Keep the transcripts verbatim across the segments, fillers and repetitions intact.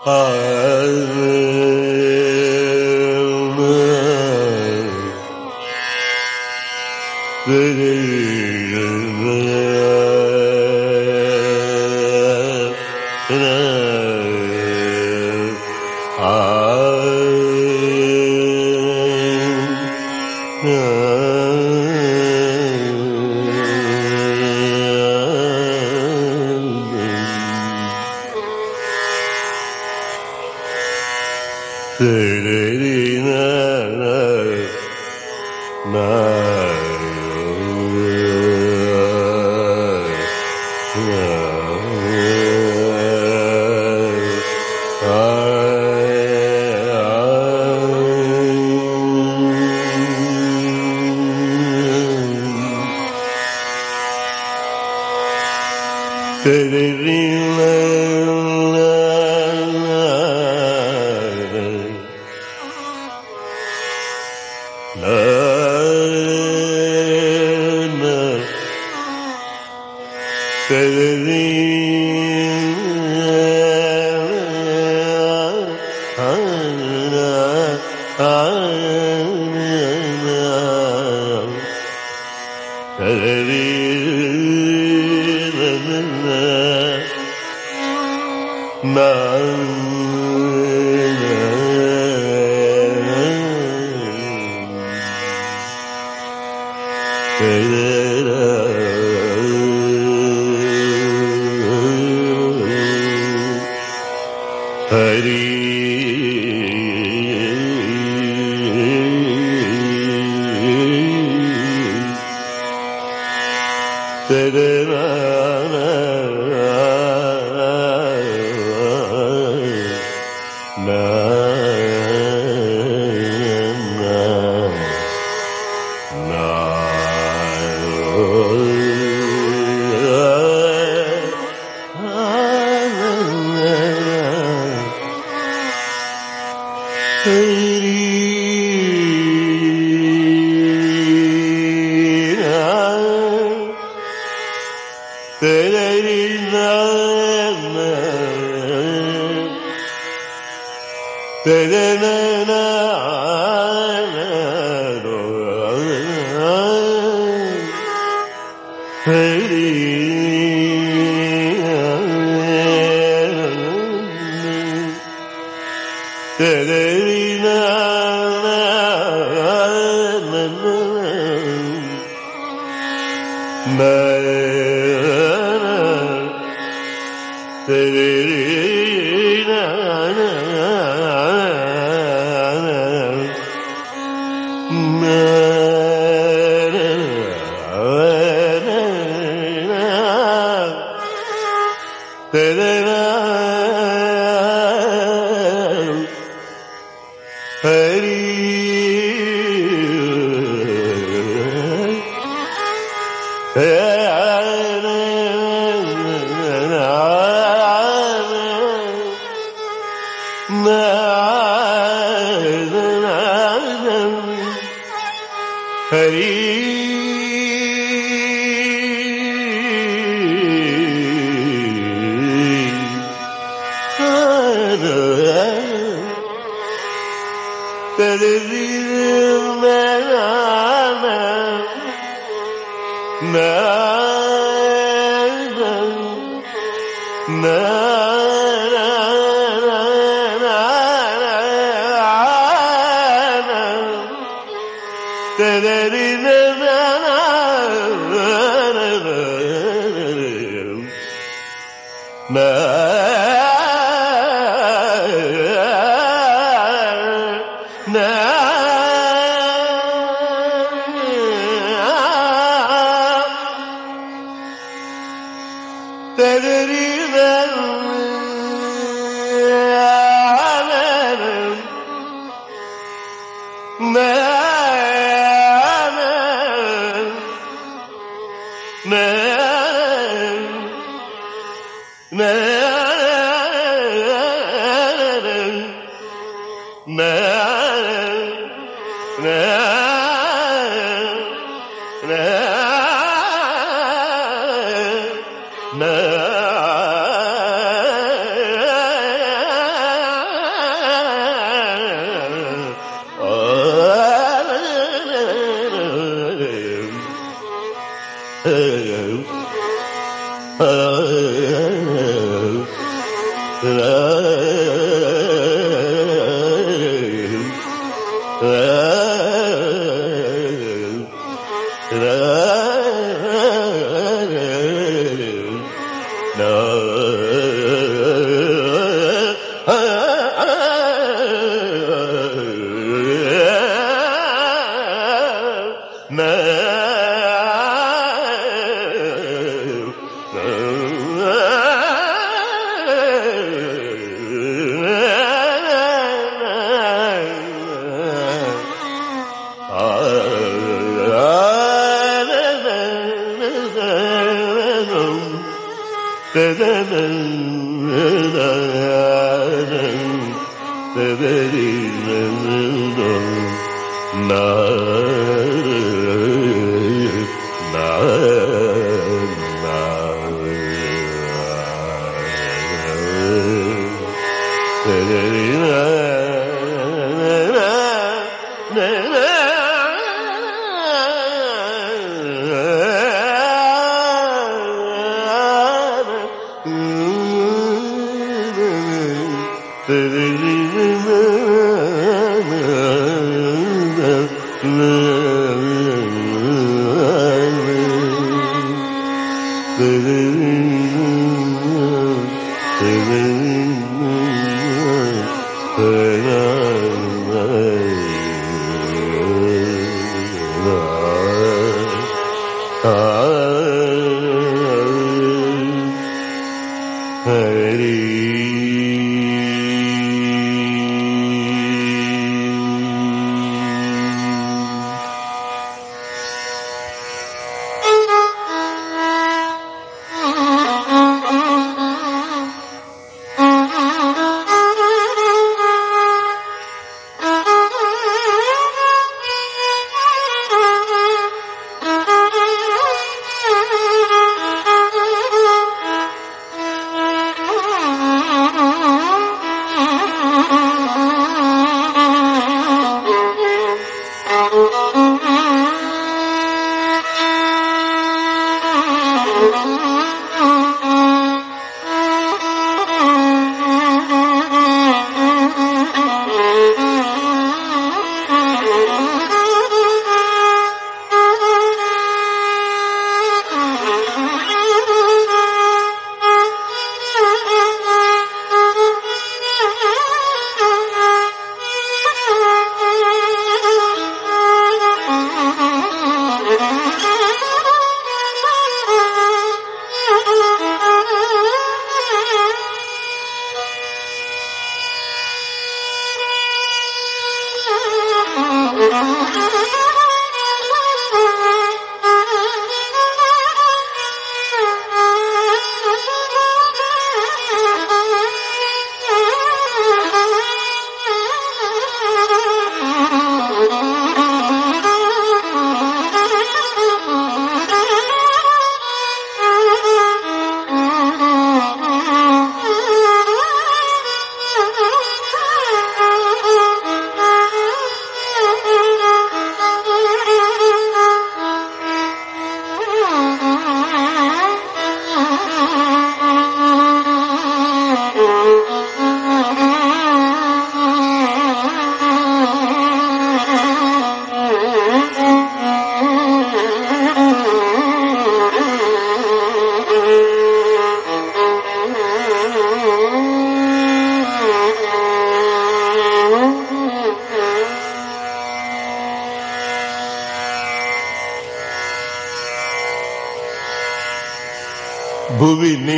na భువిని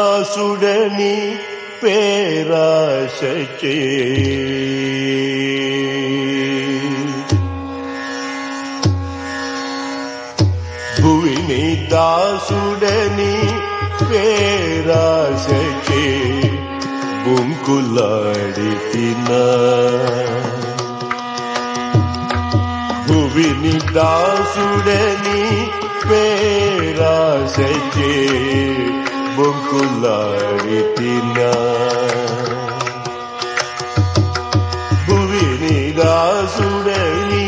దాసుడని పేరాశచే భువిని దాసుడని పేరాశచే బుంకులాడితినా భువిని దాసుడని పేరాశచే బొంకులాడితినా భువిని దాసుడని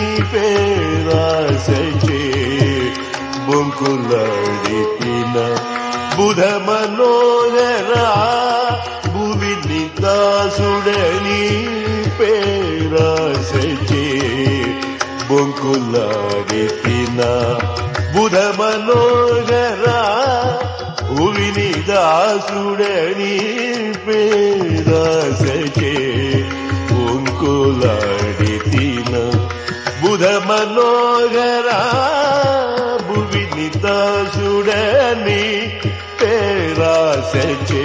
పేరాశచే బొంకులాడితినా బుధ మనోహరా దాసుడని పేరాసచే బొంకులాడితిన బుధ మనోహరా భువిని దాసుడని పేరాసచే బొంకులాడితిన బుధ మనోహరా భువిని దాసుడని పేరాసచే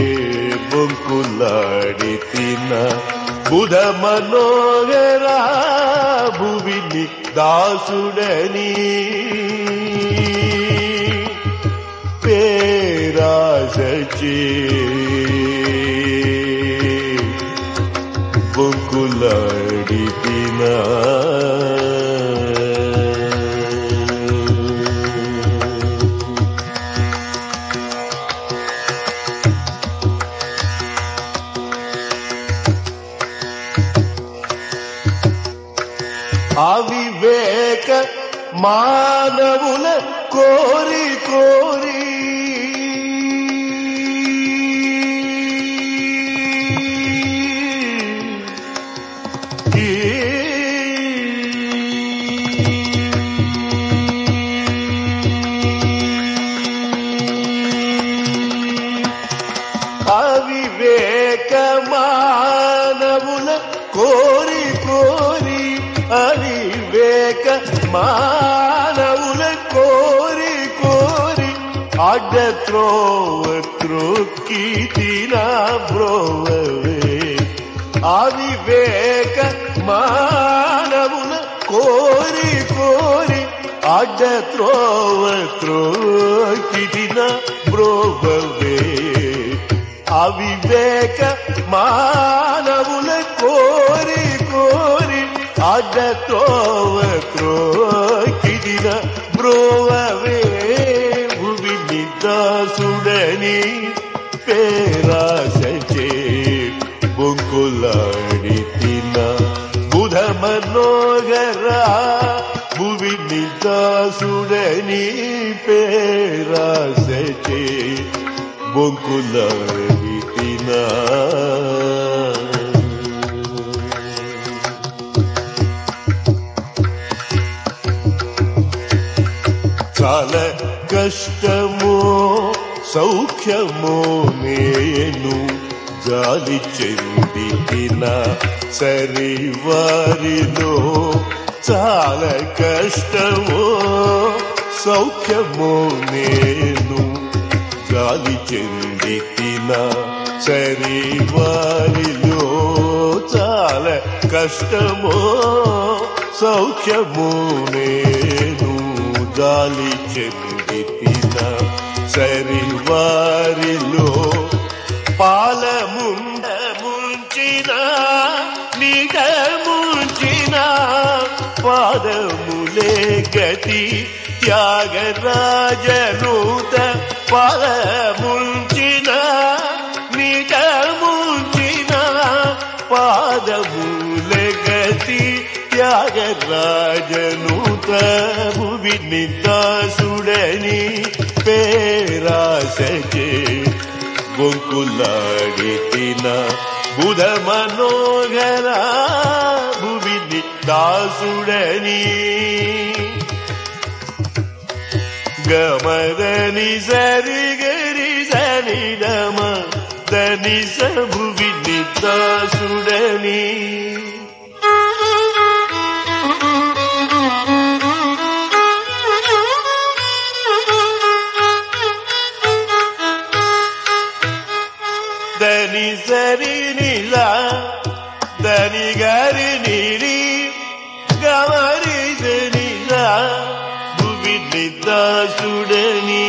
బొంకులాడితిన బుధ మనోహరా భువిని దాసుడని పేరాసచే బొంకులాడితిన అవివేక మానవుల కోరి కోరి అవివేక మానవుల కోరి కోరి అవివేక మానవుల కోరి కోరి అడ్డ త్రోవ త్రొక్కి తిన బ్రోవే అవివేక మానవుల కోరి కోరి అడ్డ త్రోవ త్రొక్కి తిన బ్రోవే అవివేక మానవుల కోరి కోరి అడ్డ త్రోవ త్రొక్కిదిన బ్రోవే భువిని దాసుడని పేరాసచే బొంకులాడితిన బుధ మనోహరా భువిని దాసుడని పేరాసచే బొంకులాడితిన చాలా కష్టమో సౌఖ్యమో నేను జాలి చెందిన సరి వారిలో చాలా కష్టమో సౌఖ్యమో నేను జాలి చెందిన సరి వారిలో చాలా కష్టమో సౌఖ్యమో నేను జాలి చెందిన సరి వారిలో పాలముండ ముంచిన నిగ ముంచిన పాదములే గతి త్యాగరాజనూత పాదముంచిన నిగ ముంచిన పాదములే గతి త్యాగరాజనూత భువిని దాసుడని పేరాసచే బొంకులాడితిన బుధ మనోహరా భువిని దాసుడని గమదని సరి గరి సని దమ దని భువిని దాసుడని దని సరి నిలా దని గరి నిరి గమరి నిలా భువిని దాసుడని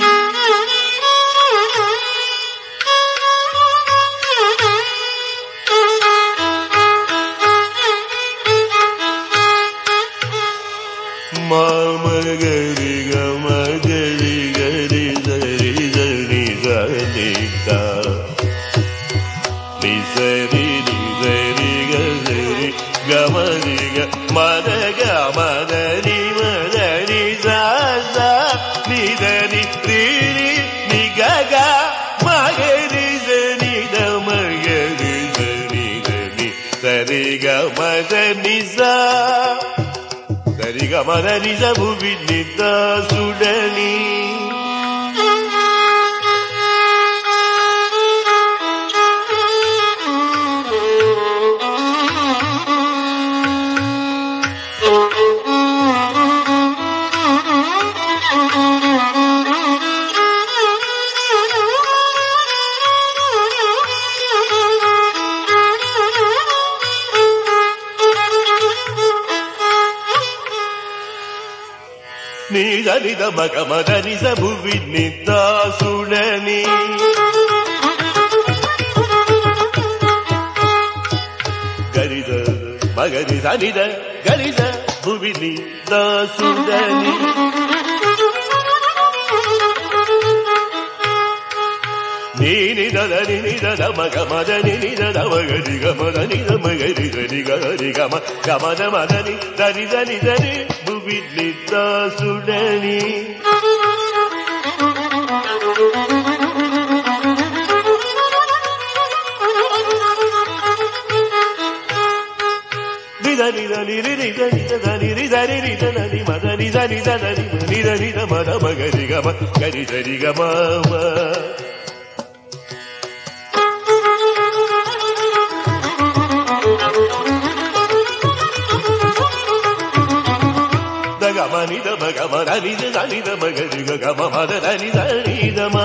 మామ గరి గమ గరి గరి సరి సరి సరి నిసరి నిసరి గరి గమరి గ మద గమదని మదని సా నిదని రిరి నిగ మగరి సని దమగరి సరి గమద నిజ సరి గమద నిజ భువి నిదాసుడని నిద నిద మగ మద నిజ భువి నిదాసుడని గరిద మగరి నిద గరిద భువి నిదాసుడని నీని దని నిద మగ మద నిద మగరి గమద నిద మగరి గరి గరి గమ గమద మదని దని దని దని భువి నిదాసుడని నిదని దని రి దని దని రి దని రి దని మదని దని దని నిద నిద మద మగరి గమ గరి గరి గమ గమని దమ గమని దని దమ గరి గమ మద దని దని దమ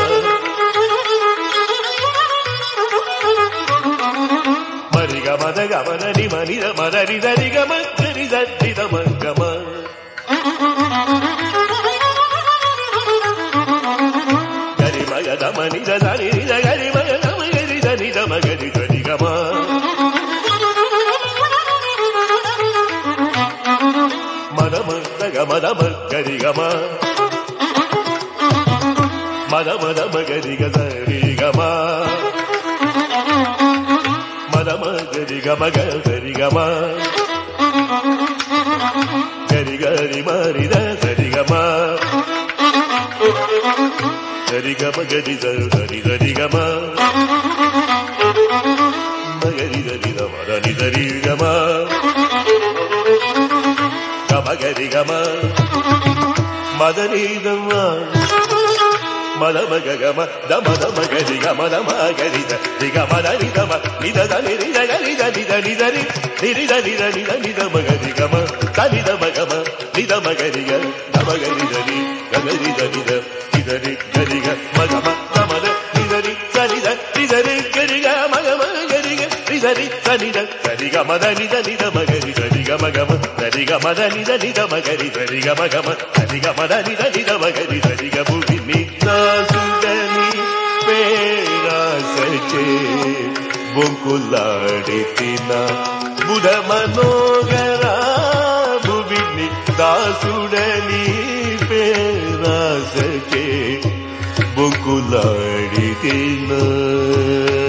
మరి గమద గమన ని మని దమ దని దని గమ గరి దని దమ గమ గరి మగ దమ ని దని ని గరి మగ దమ గరి దని దమ గరి దని గమ మదమ గరి గమ మద మదమ గరి గరి గమ మదమ గరి గమ గరి గమ గరి గరి మరిద సరి గమ సరి గమ గరి సరి సరి గమ మగరి గరి గమ దని సరి గమ గరి గమ మదని దమ మద మగ గమ దమ దమ గరి గమ దమ గరి ది గమ దని దమ నిద దని నిద గరి దని దని దని నిరి దని దని దని దమ గరి గమ దని దమ గమ నిద మగరి గ దమ గరి దని గరి దని ద నిదరి గరి గ మగమ దమ ద నిదరి సని ద నిదరి గరి గ మగమ గరి గ నిదరి సని ద గరి గమ దని దని దమ గరి గరి గమ గమ దని గమ దని దని దమ గరి గరి గమ గమ దని గమ దని దని దమ గరి గరి గ భువి నిదాసుడని పేరాసచే బొంకులాడితిన బుధ మనోగర భువి నిదాసుడని పేరాసచే బొంకులాడితిన